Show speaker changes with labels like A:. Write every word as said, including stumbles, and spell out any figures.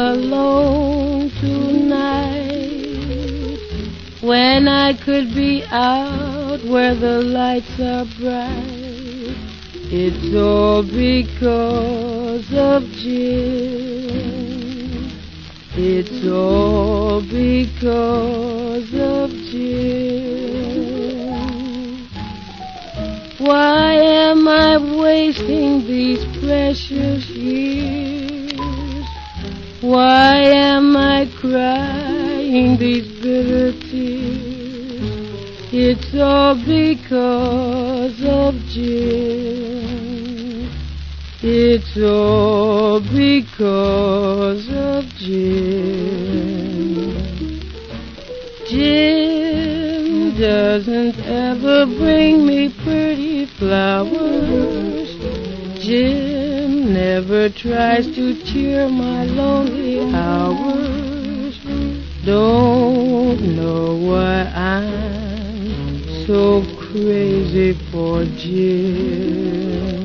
A: alone tonight when I could be out where the lights are bright? It's all because of Jim. It's all because of Jim. Why am I wasting these precious years? Why am I crying these bitter tears? It's all because of Jim. It's all because of Jim. Jim doesn't ever bring me pretty flowers. Jim never tries to cheer my lonely hours. Don't know why I'm so crazy for Jim.